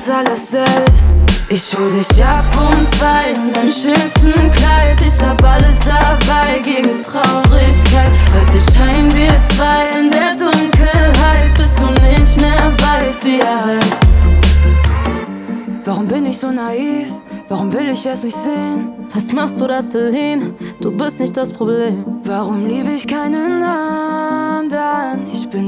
das alles selbst. Ich hol dich ab um 2 in deinem schönsten Kleid. Ich hab alles dabei gegen Traurigkeit. Heute scheinen wir zwei in der Dunkelheit, bis du nicht mehr weißt, wie er heißt. Warum bin ich so naiv? Warum will ich es nicht sehen? Was machst du da, Celine? Du bist nicht das Problem. Warum liebe ich keinen anderen? Ich bin